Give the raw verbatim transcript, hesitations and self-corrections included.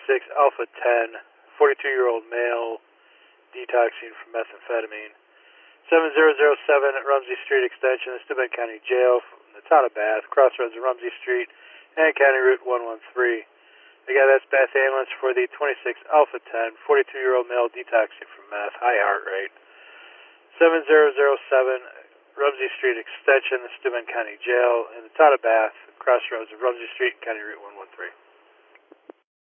twenty-six Alpha ten, forty-two-year-old male, detoxing from methamphetamine. seven zero zero seven at Rumsey Street Extension, Steuben County Jail, from the town of Bath, crossroads of Rumsey Street and County Route one one three. Again, that's Bath Ambulance for the twenty-six Alpha ten, forty-two-year-old male detoxing from meth, high heart rate. seven zero zero seven, Rumsey Street Extension, Steuben County Jail, in the town of Bath, crossroads of Rumsey Street and County Route one one three.